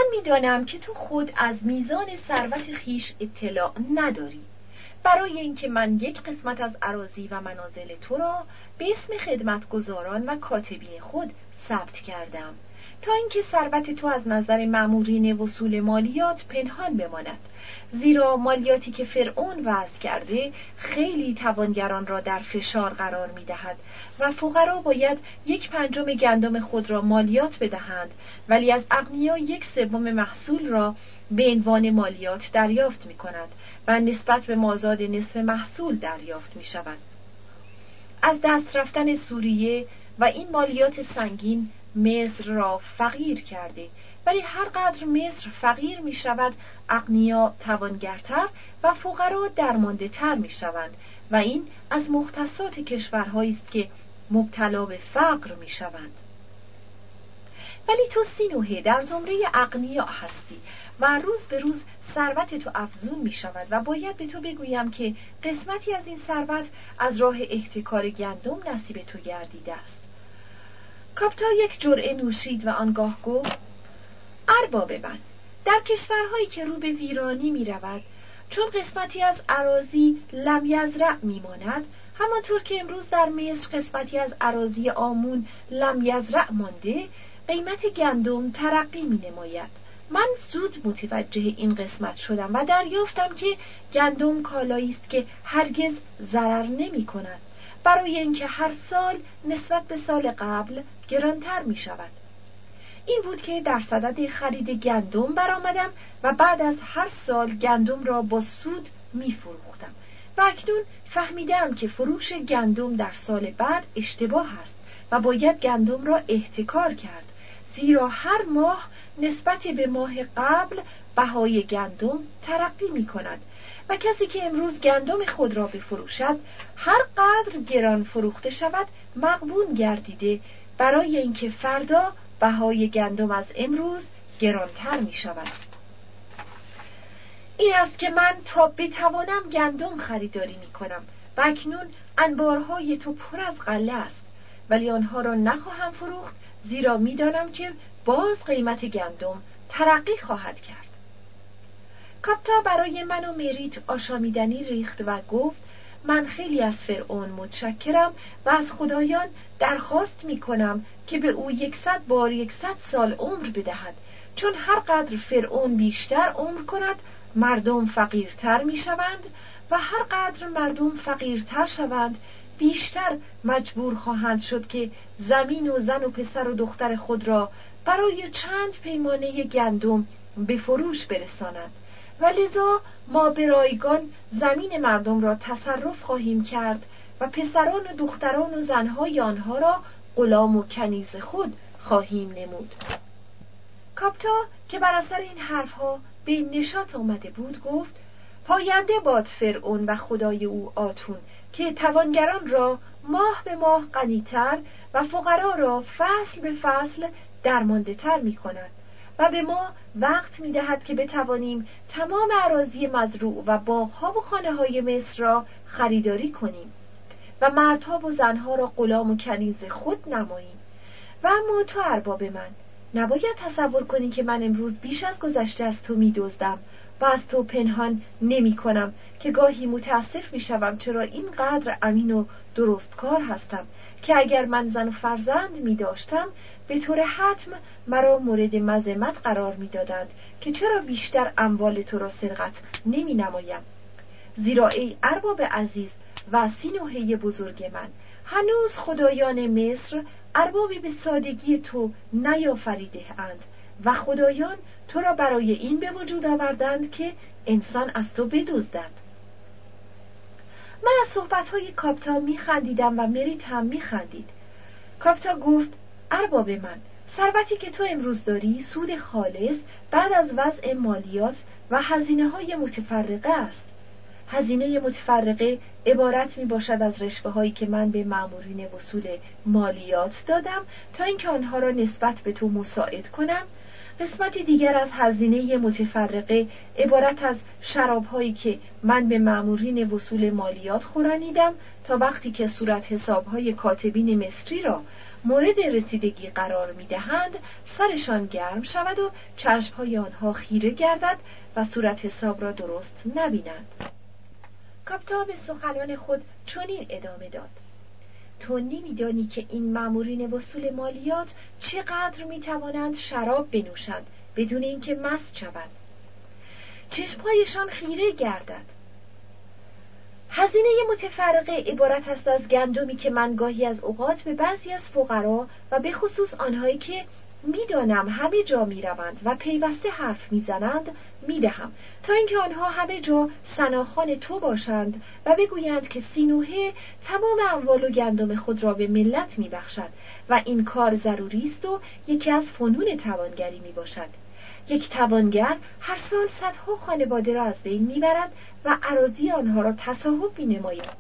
می‌دانم که تو خود از میزان ثروت خیش اطلاع نداری. برای اینکه من یک قسمت از اراضی و منازل تو را به اسم خدمتگزاران و کاتبین خود ثبت کردم تا اینکه ثروت تو از نظر مأمورین وصول مالیات پنهان بماند، زیرا مالیاتی که فرعون وضع کرده خیلی توانگران را در فشار قرار می‌دهد و فقرا باید 1/5 گندم خود را مالیات بدهند، ولی از اغنیا 1/3 محصول را به عنوان مالیات دریافت می‌کنند و نسبت به مازاد نصف محصول دریافت می‌شود. از دست رفتن سوریه و این مالیات سنگین مصر را فقیر کرده، ولی هر قدر مصر فقیر می شود اغنیا توانگرتر و فقرا درمانده تر می شوند و این از مختصات کشورهایی است که مبتلا به فقر می شوند. ولی تو سینوحه در زمره اغنیا هستی و روز به روز ثروت تو افزون می شود و باید به تو بگویم که قسمتی از این ثروت از راه احتکار گندم نصیب تو گردیده است. کاپتا یک جرعه نوشید و آنگاه گفت: ارباب من، در کشورهایی که رو به ویرانی می رود، چون قسمتی از اراضی لم یزرع می ماند، همانطور که امروز در مصر قسمتی از اراضی آمون لم یزرع مانده، قیمت گندم ترقی می نماید. من زود متوجه این قسمت شدم و دریافتم که گندم کالایی است که هرگز ضرر نمی کند، برای اینکه هر سال نسبت به سال قبل گرانتر می شود. این بود که در صدد خرید گندم برآمدم و بعد از هر سال گندم را با سود می فروختم و اکنون فهمیدم که فروش گندم در سال بعد اشتباه است و باید گندم را احتکار کرد، زیرا هر ماه نسبت به ماه قبل بهای گندم ترقی می کند و کسی که امروز گندم خود را بفروشد هر قدر گران فروخته شود مغبون گردیده، برای اینکه فردا بهای گندم از امروز گرانتر می شود. این است که من تا بتوانم گندم خریداری می کنم و اکنون انبارهای تو پر از غله است، ولی آنها را نخواهم فروخت، زیرا می دانم که باز قیمت گندم ترقی خواهد کرد. کاپتا برای من و مریت آشامیدنی ریخت و گفت: من خیلی از فرعون متشکرم و از خدایان درخواست می کنم که به او 100 بار 100 سال عمر بدهد، چون هر قدر فرعون بیشتر عمر کند مردم فقیرتر می شوند و هر قدر مردم فقیرتر شوند بیشتر مجبور خواهند شد که زمین و زن و پسر و دختر خود را برای چند پیمانه گندم به فروش برسانند و لذا ما به رایگان زمین مردم را تصرف خواهیم کرد و پسران و دختران و زنهای آنها را غلام و کنیز خود خواهیم نمود. کاپتا که بر اثر این حرفها به نشاط آمده بود گفت: پاینده باد فرعون و خدای او آتون که توانگران را ماه به ماه غنی‌تر و فقرا را فصل به فصل درمانده تر می کند و به ما وقت می دهد که بتوانیم تمام اراضی مزروع و باغ‌ها و خانه‌های مصر را خریداری کنیم و مردها و زنها را غلام و کنیز خود نماییم. و اما تو ارباب من، نباید تصور کنی که من امروز بیش از گذشته از تو می دزدم و از تو پنهان نمی کنم که گاهی متاسف می شوم چرا اینقدر امین و درستکار هستم که اگر من زن و فرزند می داشتم به طور حتم مرا مورد مذمت قرار می دادند که چرا بیشتر اموال تو را سرقت نمی نمایم. زیرا ای ارباب عزیز و سینوحه بزرگ من، هنوز خدایان مصر اربابی به سادگی تو نیافریده اند و خدایان تو را برای این به وجود آوردند که انسان از تو بدزدد. من از صحبت‌های کاپتا می‌خندیدم و مریت هم می‌خندید. کاپتا گفت: ارباب من، ثروتی که تو امروز داری سود خالص بعد از وضع مالیات و هزینه‌های متفرقه است. هزینه متفرقه عبارت می باشد از رشوه‌هایی که من به مأمورین وصول مالیات دادم تا اینکه آنها را نسبت به تو مساعد کنم. قسمت دیگر از هزینه متفرقه عبارت از شراب‌هایی که من به مأمورین وصول مالیات خورانیدم تا وقتی که صورت حساب‌های کاتبین مصری را مورد رسیدگی قرار می‌دهند سرشان گرم شود و چشم‌های آنها خیره گردد و صورت حساب را درست نبینند. کاپتا به سخنان خود چنین ادامه داد: تو نمی‌دانی که این مامورین وصول مالیات چقدر می‌توانند شراب بنوشند بدون اینکه مست شوند. چشم‌هایشان خیره گردد. هزینه متفرقه عبارت است از گندمی که من گاهی از اوقات به بعضی از فقرا و به خصوص آنهایی که می‌دانم همه جا می‌روند و پیوسته حرف می‌زنند می‌دهم، تا اینکه آنها همه جا ثناخوان تو باشند و بگویند که سینوحه تمام اموال و گندم خود را به ملت می‌بخشد و این کار ضروری است و یکی از فنون توانگری میباشد. یک توانگر هر سال صدها خانواده را از بین میبرد و اراضی آنها را تصاحب می‌نماید.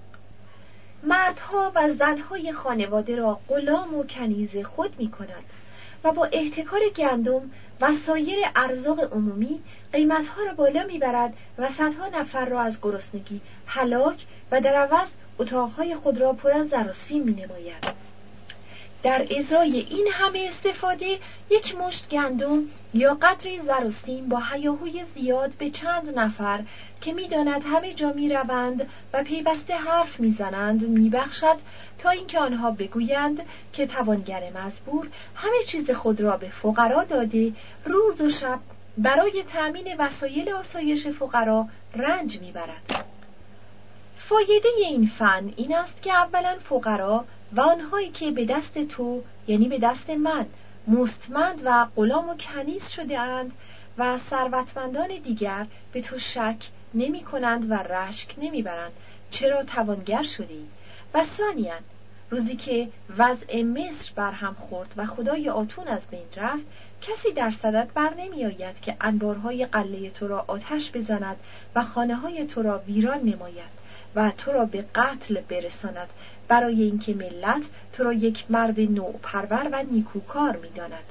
مردها و زنهای خانواده را غلام و کنیز خود می‌کند و با احتکار گندم و سایر ارزاق عمومی قیمتها را بالا میبرد و صدها نفر را از گرسنگی هلاک و در عوض اتاقهای خود را پر از زر و سیم می‌نماید. در ازای این همه استفاده یک مشت گندم یا قدری زر و سیم با هیاهوی زیاد به چند نفر که می‌داند همه جا می‌روند و پیوسته حرف می‌زنند می‌بخشد، تا اینکه آنها بگویند که توانگر مزبور همه چیز خود را به فقرا داده روز و شب برای تأمین وسایل آسایش فقرا رنج می‌برد. فایده این فن این است که اولا فقرا و آنهایی که به دست تو یعنی به دست من مستمند و غلام و کنیز شده اند و ثروتمندان دیگر به تو شک نمی کنند و رشک نمی برند چرا توانگر شدی. و ثانیاً روزی که وضع مصر برهم خورد و خدای آتون از بین رفت، کسی در صدد بر نمی آید که انبارهای قلعه تو را آتش بزند و خانه‌های تو را ویران نماید و تو را به قتل برساند، برای اینکه ملت تو را یک مرد نوپرور و نیکوکار می‌داند.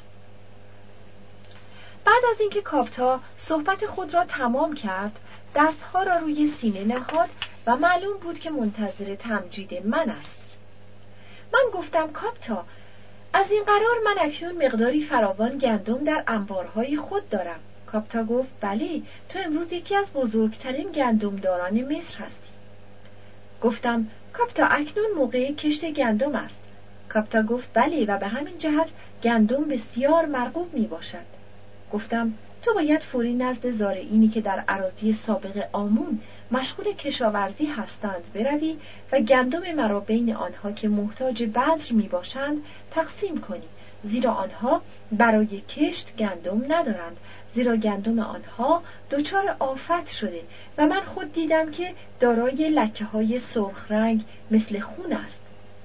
بعد از اینکه کاپتا صحبت خود را تمام کرد، دستها را روی سینه نهاد و معلوم بود که منتظر تمجید من است. من گفتم کاپتا، از این قرار من اکنون مقداری فراوان گندم در انبارهای خود دارم. کاپتا گفت بله، تو امروز یکی از بزرگترین گندمداران مصر هستی. گفتم کاپتا اکنون موقع کشت گندم است. کاپتا گفت بله و به همین جهت گندم بسیار مرغوب می باشد. گفتم تو باید فوری نزد زارعینی که در اراضی سابق آمون مشغول کشاورزی هستند بروی و گندم مرا بین آنها که محتاج بذر می باشند تقسیم کنی، زیرا آنها برای کشت گندم ندارند، زیرا گندم آنها دچار آفت شده و من خود دیدم که دارای لکه‌های سرخ رنگ مثل خون است.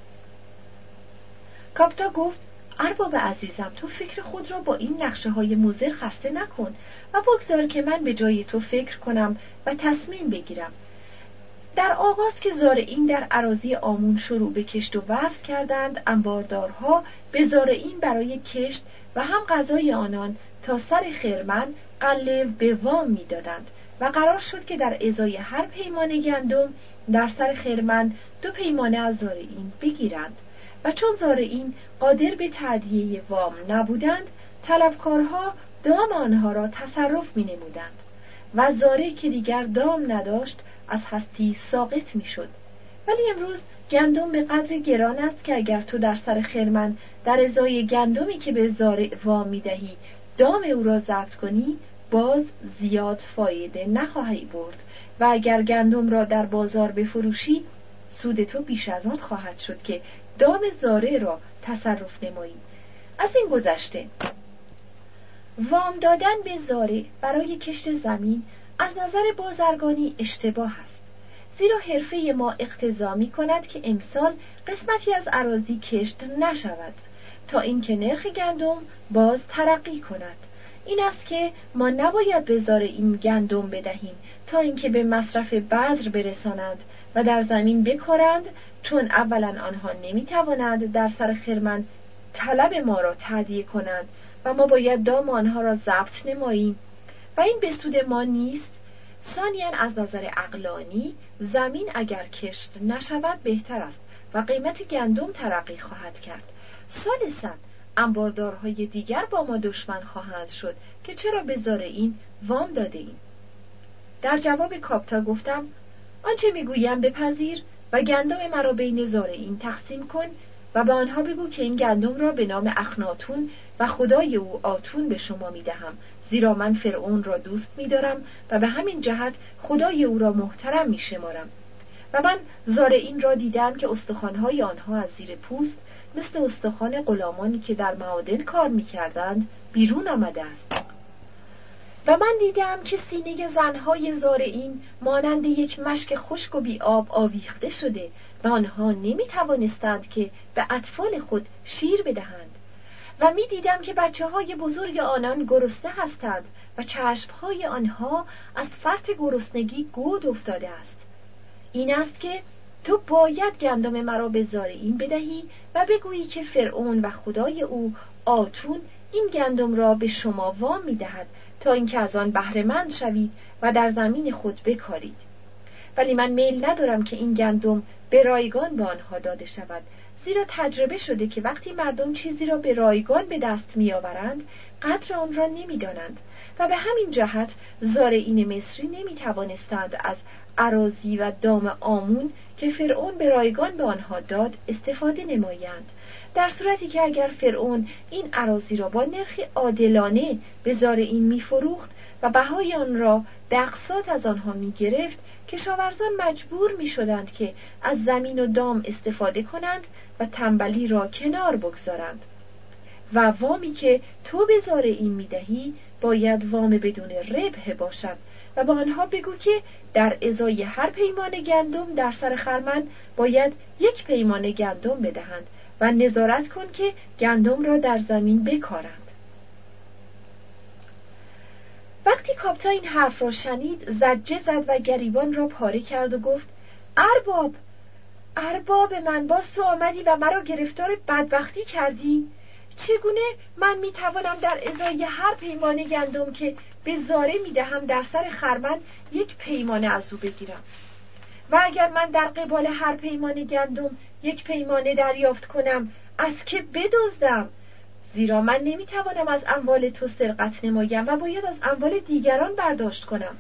کاپتا گفت ارباب عزیزم، تو فکر خود را با این نقشه‌های مضر خسته نکن و بگذار که من به جای تو فکر کنم و تصمیم بگیرم. در آغاز که زارعین در اراضی آمون شروع به کشت و ورز کردند، انباردارها به زارعین برای کشت و هم غذای آنان تا سر خرمن قله به وام می‌دادند و قرار شد که در ازای هر پیمانه گندم در سر خرمن 2 پیمانه از زارعین بگیرند و چون زارعین قادر به تأدیه وام نبودند، طلبکارها دام آنها را تصرف می‌نمودند و زارعی که دیگر دام نداشت از هستی ساقط می‌شد. ولی امروز گندم به قدر گران است که اگر تو در سر خرمن در ازای گندمی که به زارع وام می‌دهی دام او را ضبط کنی، باز زیاد فایده نخواهی برد و اگر گندم را در بازار بفروشی، سود تو بیش از آن خواهد شد که دام زارع را تصرف نمایی. از این گذشته وام دادن به زارع برای کشت زمین از نظر بازرگانی اشتباه است، زیرا حرفه ما اقتضا می‌کند که امسال قسمتی از اراضی کشت نشود تا اینکه نرخ گندم باز ترقی کند. این است که ما نباید به زارعین گندم بدهیم تا اینکه به مصرف بذر برسانند و در زمین بکارند، چون اولا آنها نمی‌توانند در سر خرمن طلب ما را تأدیه کنند و ما باید دام آنها را ضبط نماییم و این به سود ما نیست. ثانیاً از نظر عقلانی زمین اگر کشت نشود بهتر است و قیمت گندم ترقی خواهد کرد. ثالثاً انباردارهای دیگر با ما دشمن خواهند شد که چرا به زارعین وام داده ایم. در جواب کاپتا گفتم آنچه میگویم بپذیر و گندم مرا بین زارعین تقسیم کن و به آنها بگو که این گندم را به نام اخناتون و خدای او آتون به شما میدهم، زیرا من فرعون را دوست می‌دارم و به همین جهت خدای او را محترم می‌شمارم. و من زارعین را دیدم که استخوان‌های آنها از زیر پوست مثل استخوان غلامانی که در معادن کار می‌کردند بیرون آمده است. و من دیدم که سینه زنهای زارعین مانند یک مشک خشک و بی آب آویخته شده و آنها نمی‌توانستند که به اطفال خود شیر بدهند. و می دیدم که بچه‌های بزرگ آنان گرسنه هستند و چشم‌های آنها از فرط گرسنگی گود افتاده است. این است که تو باید گندم مرا به زارعین بدهی و بگویی که فرعون و خدای او آتون این گندم را به شما وام می‌دهد تا اینکه از آن بهره مند شوید و در زمین خود بکارید. ولی من میل ندارم که این گندم به رایگان به آنها داده شود، زیرا تجربه شده که وقتی مردم چیزی را به رایگان به دست می‌آورند قدر آن را نمی‌دانند و به همین جهت زارعین مصری نمی‌توانستند از اراضی و دام آمون که فرعون به رایگان به آنها داد استفاده نمایند، در صورتی که اگر فرعون این اراضی را با نرخی عادلانه به زارعین می‌فروخت و بهای آن را به اقساط از آنها می‌گرفت، کشاورزان مجبور می‌شدند که از زمین و دام استفاده کنند و تنبلی را کنار بگذارند. و وامی که تو به زارعین می‌دهی باید وام بدون ربح باشد و با آنها بگو که در ازای هر پیمانه گندم در سر خرمن باید 1 پیمانه گندم بدهند و نظارت کن که گندم را در زمین بکارند. وقتی کاپتا این حرف را شنید زجه زد و گریبان را پاره کرد و گفت ارباب من، باز تو آمدی و مرا گرفتار بدبختی کردی؟ چگونه من میتوانم در ازای هر پیمانه گندم که به زاره میدهم در سر خرمن 1 پیمانه از او بگیرم؟ و اگر من در قبال هر پیمانه گندم 1 پیمانه دریافت کنم از که بدزدم؟ زیرا من نمیتوانم از اموال تو سرقت نمایم و باید از اموال دیگران برداشت کنم.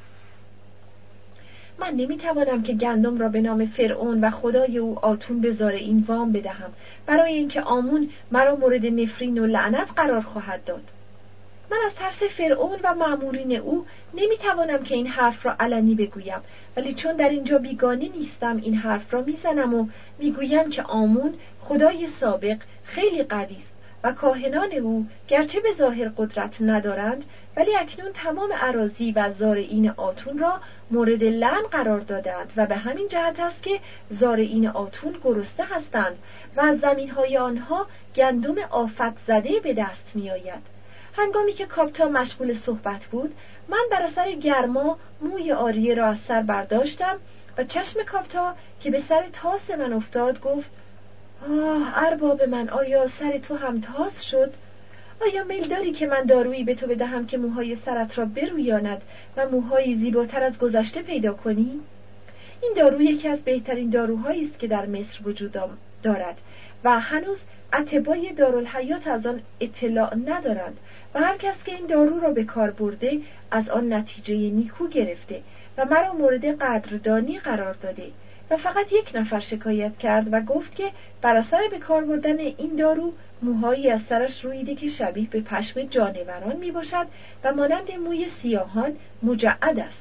من نمیتوانم که گندم را به نام فرعون و خدای او آتون به زارعین وام بدهم، برای اینکه آمون مرا مورد نفرین و لعنت قرار خواهد داد. من از ترس فرعون و مأمورین او نمیتوانم که این حرف را علنی بگویم، ولی چون در اینجا بیگانه نیستم این حرف را میزنم و میگویم که آمون خدای سابق خیلی قوی است و کاهنان او گرچه به ظاهر قدرت ندارند ولی اکنون تمام اراضی و زارعین آتون را مورد لعن قرار دادند و به همین جهت است که زارعین آتون گرسنه هستند و از زمینهای آنها گندم آفت زده به دست می آید. هنگامی که کاپتا مشغول صحبت بود من بر اثر گرما موی آریه را از سر برداشتم و چشم کاپتا که به سر تاس من افتاد گفت ارباب من، آیا سر تو هم تاس شد؟ آیا میل داری که من دارویی به تو بدهم که موهای سرت را برویاند و موهایی زیباتر از گذشته پیدا کنی؟ این دارو یکی از بهترین داروهایی است که در مصر وجود دارد و هنوز اطبای دارالحیات از آن اطلاع ندارند و هر کس که این دارو را به کار برده از آن نتیجه نیکو گرفته و مرا مورد قدردانی قرار داده. و فقط 1 نفر شکایت کرد و گفت که بر اثر به کار بردن این دارو موهایی از سرش رویده که شبیه به پشم جانوران می باشد و مانند موی سیاهان مجعد است.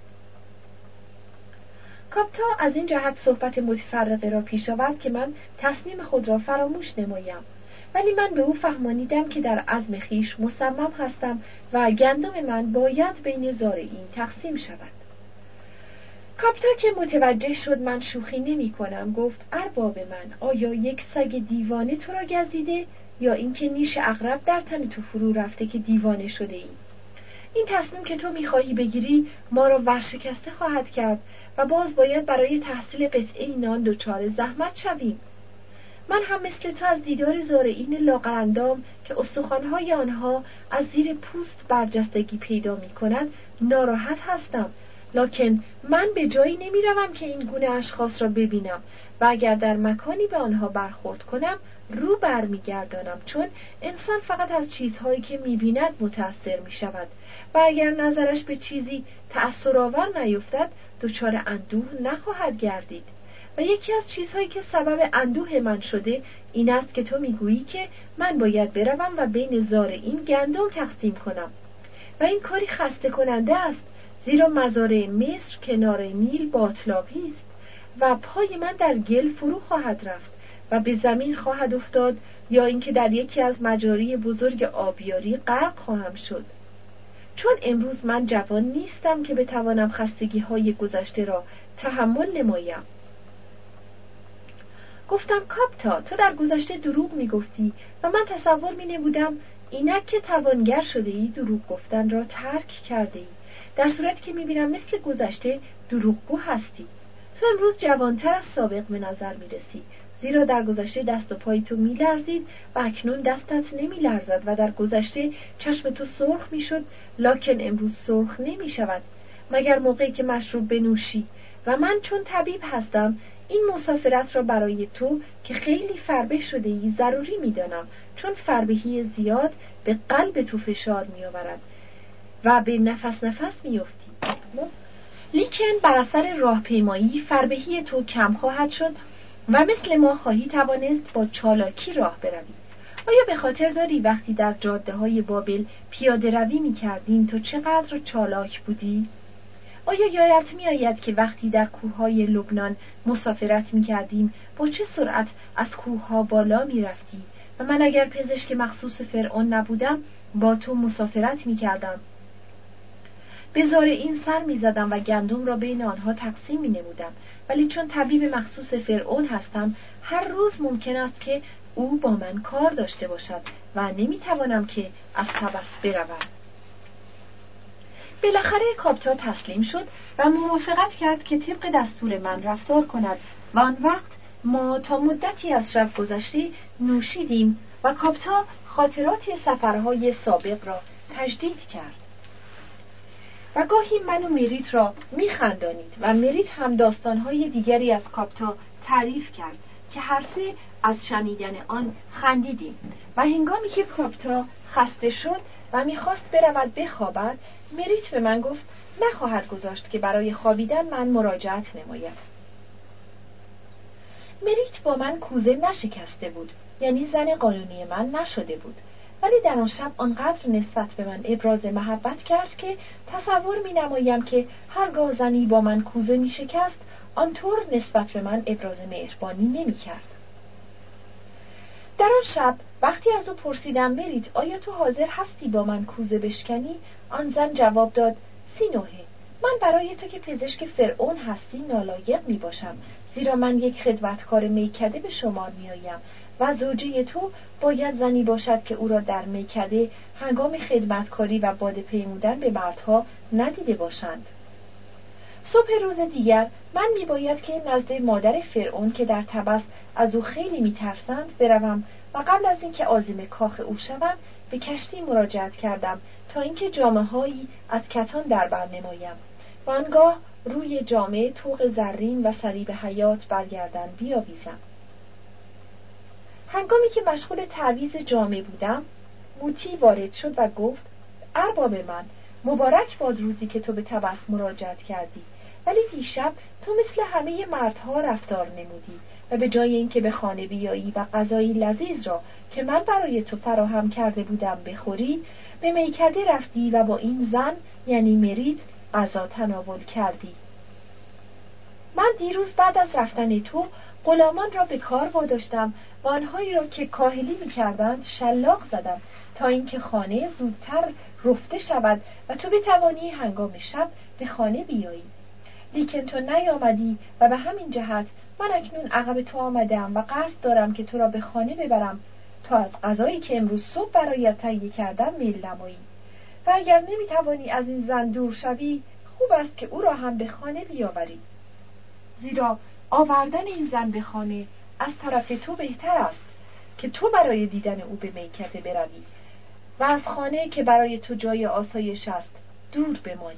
کاپتا از این جهت صحبت متفرقه را پیش آورد که من تصمیم خود را فراموش نمایم، ولی من به او فهمانیدم که در عزم خیش مصمم هستم و گندم من باید بین زارعین تقسیم شود. کاپتا که متوجه شد من شوخی نمی کنم گفت ارباب من، آیا 1 سگ دیوانه تو را گزیده یا اینکه نیش عقرب در تن تو فرو رفته که دیوانه شده ای؟ این تصمیم که تو میخواهی بگیری ما را ورشکسته خواهد کرد و باز باید برای تحصیل قطعه نان دچار زحمت شویم. من هم مثل تو از دیدار زارعین لاغرندام که استخوان‌های آنها از زیر پوست برجستگی پیدا می‌کنند ناراحت هستم، لکن من به جایی نمی‌روم که این گونه اشخاص را ببینم و اگر در مکانی به آنها برخورد کنم رو برمیگردانم، چون انسان فقط از چیزهایی که می‌بیند متأثر می‌شود و اگر نظرش به چیزی تأثرآور نیفتد دچار اندوه نخواهد گردید. و یکی از چیزهایی که سبب اندوه من شده این است که تو میگویی که من باید بروم و بین زارعین گندم تقسیم کنم و این کاری خسته کننده است، زیرا مزارع مصر کنار نیل باتلاقی است و پای من در گل فرو خواهد رفت و به زمین خواهد افتاد یا اینکه در یکی از مجاری بزرگ آبیاری غرق خواهم شد. چون امروز من جوان نیستم که بتوانم خستگی‌های گذشته را تحمل نمایم. گفتم کاپتا، تو در گذشته دروغ میگفتی و من تصور مینمودم اینک که توانگر شده ای دروغ گفتن را ترک کرده ای، در صورتی که میبینم مثل گذشته دروغگو هستی. تو امروز جوانتر از سابق به نظر میرسی، زیرا در گذشته دست و پای تو میلرزید و اکنون دستت نمیلرزد و در گذشته چشم تو سرخ میشد لکن امروز سرخ نمیشود مگر موقعی که مشروب بنوشی. و من چون طبیب هستم این مسافرت را برای تو که خیلی فربه شده ای ضروری میدانم، چون فربهی زیاد به قلب تو فشار میآورد و به نفس میافتی. لیکن بر اثر راهپیمایی فربهی تو کم خواهد شد و مثل ما خواهی توانست با چالاکی راه بروی. آیا به خاطر داری وقتی در جاده‌های بابل پیاده روی می‌کردیم تو چقدر چالاک بودی؟ آیا یادت می‌آید که وقتی در کوههای لبنان مسافرت می‌کردیم با چه سرعت از کوهها بالا می‌رفتی و من اگر پزشک مخصوص فرعون نبودم با تو مسافرت می‌کردم، به زارعین سر می‌زدم و گندم را بین آنها تقسیم می‌نمودم، ولی چون طبیب مخصوص فرعون هستم هر روز ممکن است که او با من کار داشته باشد و نمی‌توانم که از تبس بروم. بالاخره کاپتا تسلیم شد و موافقت کرد که طبق دستور من رفتار کند و آن وقت ما تا مدتی از شب گذشته نوشیدیم و کاپتا خاطرات سفرهای سابق را تجدید کرد. و گاهی من و مریت را می‌خندانید و مریت هم داستانهای دیگری از کاپتا تعریف کرد که هر سه از شنیدن آن خندیدیم. و هنگامی که کاپتا خسته شد و می‌خواست برود بخوابد، مریت به من گفت نخواهد گذاشت که برای خوابیدن من مراجعت نمایم. مریت با من کوزه نشکسته بود، یعنی زن قانونی من نشده بود، ولی در آن شب آنقدر نسبت به من ابراز محبت کرد که تصور می‌نمایم که هرگاه زنی با من کوزه می‌شکست آنطور نسبت به من ابراز مهربانی نمی‌کرد. در آن شب وقتی از او پرسیدم مریت آیا تو حاضر هستی با من کوزه بشکنی، آن زن جواب داد 39 من برای تو که پزشک فرعون هستی نالایق میباشم، زیرا من یک خدمتکار میکده به شمار میآیم و زوجه تو باید زنی باشد که او را در میکده هنگام خدمتکاری و باده پیمودن به مردها ندیده باشند. صبح روز دیگر من میباید که نزد مادر فرعون که در تبس از او خیلی میترسند بروم و قبل از اینکه عازم کاخ او شوم به کشتی مراجعت کردم تا اینکه جامه‌هایی از کتان در بر نمایم و آنگاه روی جامه طوق زرین و صلیب حیات برگردن بیاویزم. هنگامی که مشغول تعویض جامه بودم موتی وارد شد و گفت ارباب من، مبارک باد روزی که تو به تبس مراجعت کردی، ولی دیشب تو مثل همه مردها رفتار نمودی و به جای اینکه به خانه بیایی و غذایی لذیذ را که من برای تو فراهم کرده بودم بخوری، به میکده رفتی و با این زن یعنی مریت غذا تناول کردی. من دیروز بعد از رفتن تو غلامان را به کار واداشتم و آنهایی را که کاهلی می‌کردند شلاق زدم تا اینکه خانه زودتر رفته شود و تو بتوانی هنگام شب به خانه بیایی. لیکن تو نیامدی و به همین جهت من اکنون عقب تو آمدم و قصد دارم که تو را به خانه ببرم تا از غذایی که امروز صبح برایت تهیه کردم میل نمایی. و اگر نمیتوانی از این زن دور شوی خوب است که او را هم به خانه بیاوری، زیرا آوردن این زن به خانه از طرف تو بهتر است که تو برای دیدن او به میکده بروی و از خانه که برای تو جای آسایش است دور بمانی.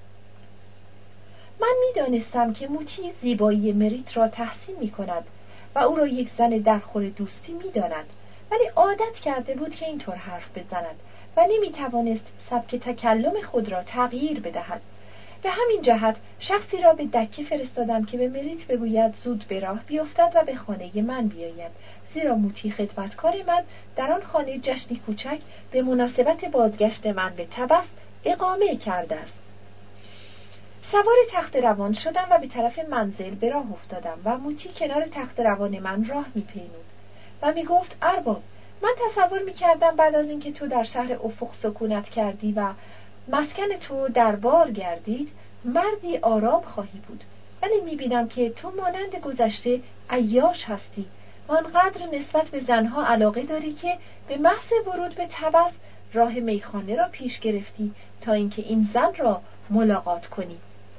من میدانستم که موتی زیبایی مریت را تحسین می کند و و او را یک زن درخور دوستی می‌داند، ولی عادت کرده بود که اینطور حرف بزند و نمی‌توانست سبک تکلم خود را تغییر بدهد. به همین جهت شخصی را به دکه فرستادم که به مریت بگوید زود به راه بیفتد و به خانه من بیاید، زیرا موتی خدمتکار من در آن خانه جشنی کوچک به مناسبت بازگشت من به طبس اقامه کرده است. سوار تخت روان شدم و به طرف منزل به راه افتادم و موتی کنار تخت روان من راه می‌پیمود و می‌گفت ارباب، من تصور می‌کردم بعد از اینکه تو در شهر افق سکونت کردی و مسکن تو دربار گردید مردی آرام خواهی بود، ولی می‌بینم که تو مانند گذشته عیاش هستی و آنقدر نسبت به زنها علاقه داری که به محض ورود به طبس راه میخانه را پیش گرفتی تا اینکه این زن را ملاقات کنی.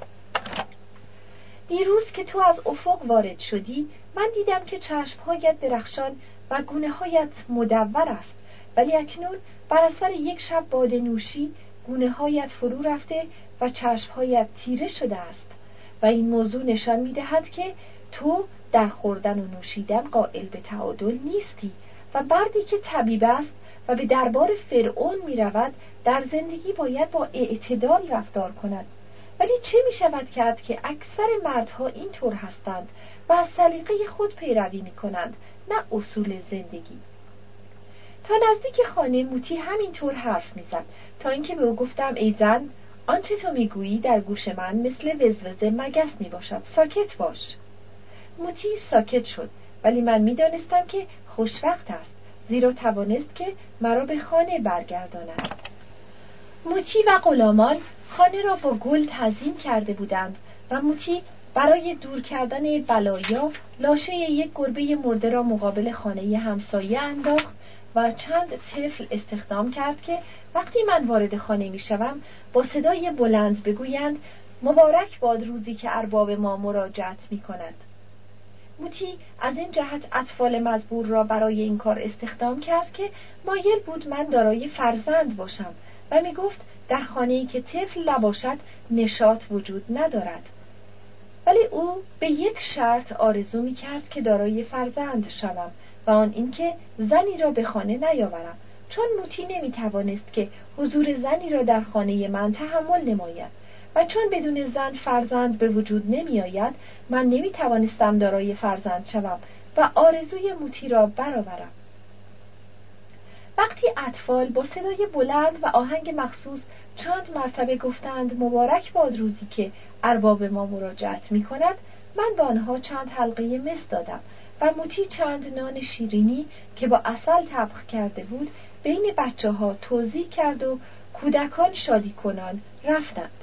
دیروز که تو از افق وارد شدی من دیدم که چشمهایت درخشان و گونه‌هایت مدور است، ولی اکنون بر اثر یک شب باده نوشی گونه‌هایت فرو رفته و چشمهایت تیره شده است و این موضوع نشان می‌دهد که تو در خوردن و نوشیدن قائل به تعادل نیستی و مردی که طبیب است و به دربار فرعون می‌رود در زندگی باید با اعتدال رفتار کند. ولی چه می‌شود کرد که اکثر مردها اینطور هستند و از سلیقه خود پیروی می‌کنند، نه اصول زندگی. تا نزدیک خانه موتی همینطور حرف می‌زد تا اینکه به او گفتم ای زن، آنچه تو میگویی در گوش من مثل وزوزه مگس میباشد، ساکت باش. موتی ساکت شد، ولی من میدانستم که خوشوقت است، زیرا توانست که مرا به خانه برگرداند. موتی و غلامان خانه را با گل تزیین کرده بودند و موتی برای دور کردن بلایا لاشه یک گربه مرده را مقابل خانه همسایه انداخت و چند طفل استخدام کرد که وقتی من وارد خانه می شوم با صدای بلند بگویند مبارک باد روزی که ارباب ما مراجعت می کند. موتی از این جهت اطفال مزبور را برای این کار استخدام کرد که مایل بود من دارای فرزند باشم و می گفت در خانه‌ای که طفل نباشد نشاط وجود ندارد. ولی او به یک شرط آرزو می کرد که دارای فرزند شوم و آن اینکه زنی را به خانه نیاورم، چون موتی نمی توانست که حضور زنی را در خانه من تحمل نماید و چون بدون زن فرزند به وجود نمی آید من نمی توانستم دارای فرزند شوم و آرزوی موتی را برآورم. وقتی اطفال با صدای بلند و آهنگ مخصوص چند مرتبه گفتند مبارک باد روزی که ارباب ما مراجعت می کند، من به آنها چند حلقه مس دادم و موتی چند نان شیرینی که با عسل طبخ کرده بود بین بچه ها توزیع کرد و کودکان شادی کنان رفتند.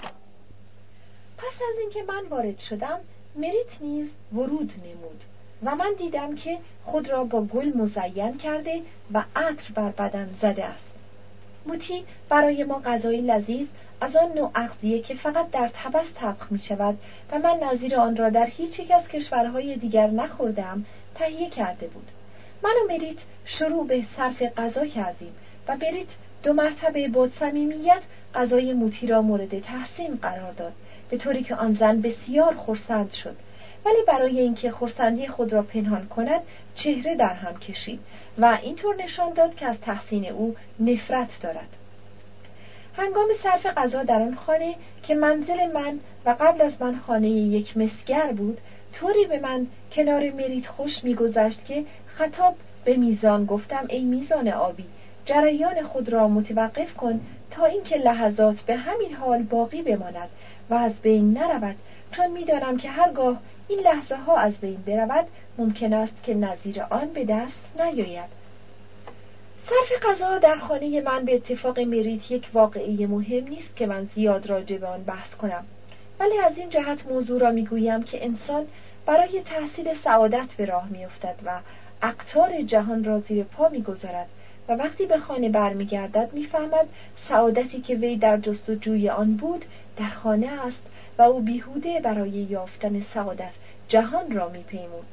پس از اینکه من وارد شدم مریت نیز ورود نمود و من دیدم که خود را با گل مزین کرده و عطر بر بدن زده است. موتی برای ما غذای لذیذ از آن نوع اغذیه که فقط در طبس طبخ می شود و من نظیر آن را در هیچ یک از کشورهای دیگر نخوردم تهیه کرده بود. من و مریت شروع به صرف غذا کردیم و مریت 2 مرتبه با صمیمیت غذای موتی را مورد تحسین قرار داد، به طوری که آن زن بسیار خرسند شد، ولی برای اینکه خرسندی خود را پنهان کند چهره در هم کشید و اینطور نشان داد که از تحسین او نفرت دارد. هنگام صرف غذا در آن خانه که منزل من و قبل از من خانه یک مسگر بود، طوری به من کنار مریت خوش می‌گذشت که خطاب به میزان گفتم ای میزان آبی، جریان خود را متوقف کن تا اینکه لحظات به همین حال باقی بماند و از بین نرود، چون می‌دانم که هرگاه این لحظه ها از بین برود ممکن است که نظیر آن به دست نیاید. صرف غذا در خانه من به اتفاق مریت یک واقعه مهم نیست که من زیاد راجع به آن بحث کنم، ولی از این جهت موضوع را میگویم که انسان برای تحصیل سعادت به راه میافتد و اقطار جهان را زیر پا میگذارد و وقتی به خانه برمیگردد میفهمد سعادتی که وی در جستجوی آن بود در خانه است و او بیهوده برای یافتن سعادت جهان را میپیمود.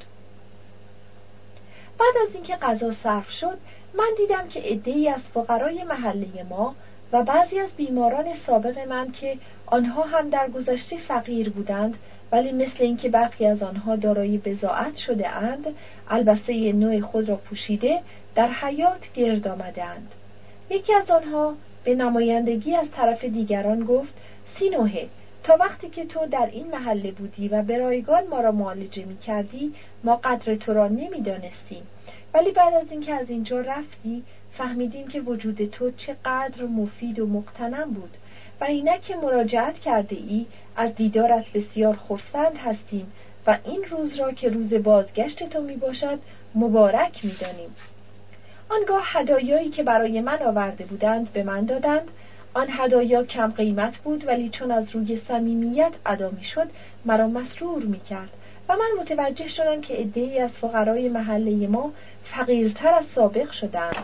بعد از اینکه غذا صرف شد من دیدم که عده‌ای از فقرای محله ما و بعضی از بیماران سابق من که آنها هم در گذشته فقیر بودند ولی مثل اینکه برخی از آنها دارای بضاعت شده اند، البسه نوع خود را پوشیده در حیات گرد آمده اند. یکی از آنها به نمایندگی از طرف دیگران گفت: سینوهه، تا وقتی که تو در این محله بودی و به رایگان ما را معالجه می کردی ما قدر تو را نمی دانستیم، ولی بعد از اینکه از اینجا رفتی فهمیدیم که وجود تو چقدر مفید و مقتنم بود و اینک که مراجعت کرده ای از دیدارت بسیار خرسند هستیم و این روز را که روز بازگشت تو می باشد مبارک می دانیم. آنگاه هدایایی که برای من آورده بودند به من دادند. آن هدایا کم قیمت بود ولی چون از روی صمیمیت ادا می شد مرا مسرور می کرد و من متوجه شدم که عده‌ای از فقرای محله ما فقیرتر از سابق شدند،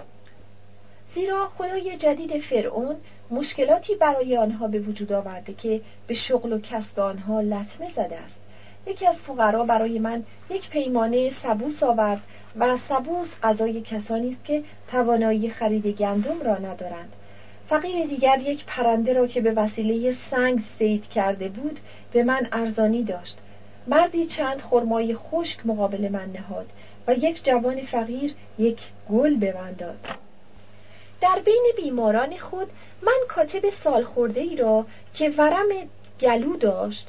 زیرا خدای جدید فرعون مشکلاتی برای آنها به وجود آورده که به شغل و کسب آنها لطمه زده است. یکی از فقرا برای من یک پیمانه سبوس آورد و سبوس غذای کسانی است که توانایی خرید گندم را ندارند. فقیر دیگر یک پرنده را که به وسیله سنگ صید کرده بود به من ارزانی داشت. مردی چند خرمای خشک مقابل من نهاد و یک جوان فقیر یک گل به من داد. در بین بیماران خود من کاتب سالخورده‌ای را که ورم گلو داشت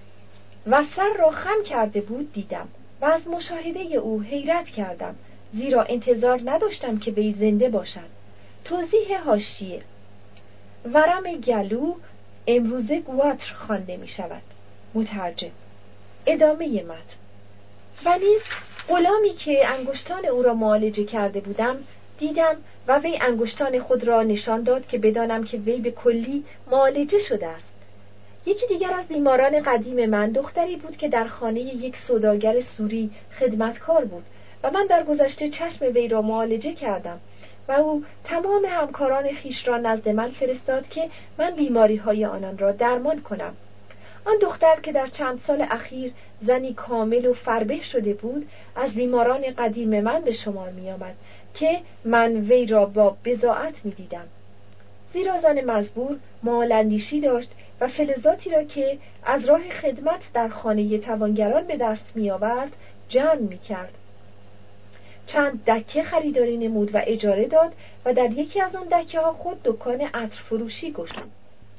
و سر را خم کرده بود دیدم و از مشاهده او حیرت کردم، زیرا انتظار نداشتم که وی زنده باشد. توضیح حاشیه: ورم گلو امروزه گواتر خوانده می شود. مترجم. ادامه متن. و نیز غلامی که انگشتان او را معالجه کرده بودم دیدم و وی انگشتان خود را نشان داد که بدانم که وی به کلی معالجه شده است. یکی دیگر از بیماران قدیم من دختری بود که در خانه یک سوداگر سوری خدمتکار بود و من در گذشته چشم وی را معالجه کردم و او تمام همکاران خیش را نزد من فرستاد که من بیماری‌های آنان را درمان کنم. آن دختر که در چند سال اخیر زنی کامل و فربه شده بود از بیماران قدیم من به شمار می آمد که من وی را با بضاعت می دیدم، زیرا زن مزبور مالاندیشی داشت و فلزاتی را که از راه خدمت در خانه توانگران به دست می آورد جمع می کرد. چند دکه خریداری نمود و اجاره داد و در یکی از آن دکه ها خود دکان عطر فروشی گشود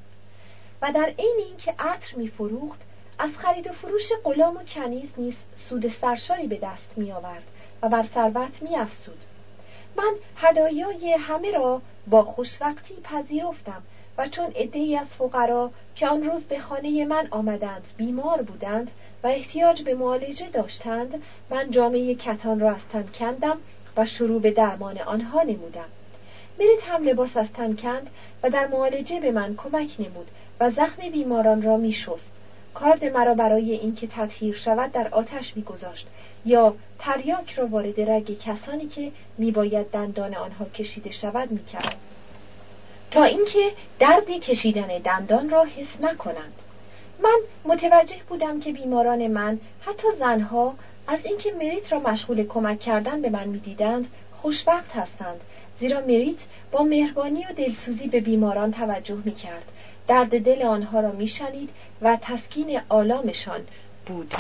و در عین اینکه عطر می فروخت از خرید و فروش غلام و کنیز نیز سود سرشاری به دست می آورد و بر ثروت می افزود. من هدایای همه را با خوشوقتی پذیرفتم و چون عده‌ای از فقرا که آن روز به خانه من آمدند بیمار بودند و احتیاج به معالجه داشتند، من جامه کتان را از تن کندم و شروع به درمان آنها نمودم. مریت هم لباس از تن کند و در معالجه به من کمک نمود و زخم بیماران را می شست. کارد مرا برای اینکه تطهیر شود در آتش می گذاشت یا تریاک را وارد رگ کسانی که می باید دندان آنها کشیده شود می کرد تا اینکه درد کشیدن دندان را حس نکنند. من متوجه بودم که بیماران من حتی زنها از اینکه مریت را مشغول کمک کردن به من می دیدند خوشبخت هستند، زیرا مریت با مهربانی و دلسوزی به بیماران توجه می کرد، درد دل آنها را می شنید و تسکین آلامشان بود.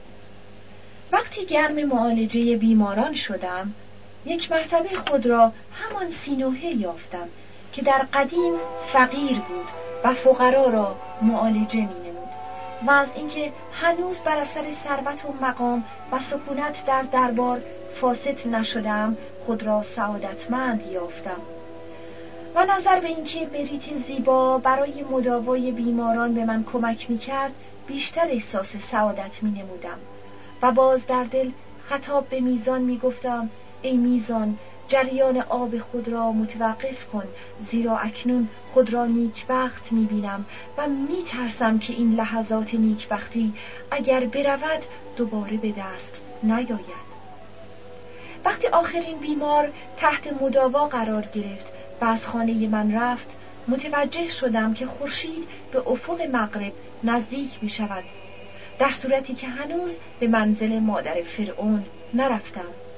وقتی گرم معالجه بیماران شدم یک مرتبه خود را همان سینوهه یافتم که در قدیم فقیر بود و فقرا را معالجه می نمود و از اینکه هنوز بر اثر ثروت و مقام و سکونت در دربار فاسد نشدم خود را سعادتمند یافتم و نظر به اینکه مریت زیبا برای مداوای بیماران به من کمک می کرد بیشتر احساس سعادت می نمودم و باز در دل خطاب به میزان می گفتم: ای میزان، جریان آب خود را متوقف کن، زیرا اکنون خود را نیکبخت می بینم و می ترسم که این لحظات نیکبختی اگر برود دوباره به دست نیاید. وقتی آخرین بیمار تحت مداوا قرار گرفت و از خانه من رفت متوجه شدم که خورشید به افق مغرب نزدیک می شود، در صورتی که هنوز به منزل مادر فرعون نرفتم.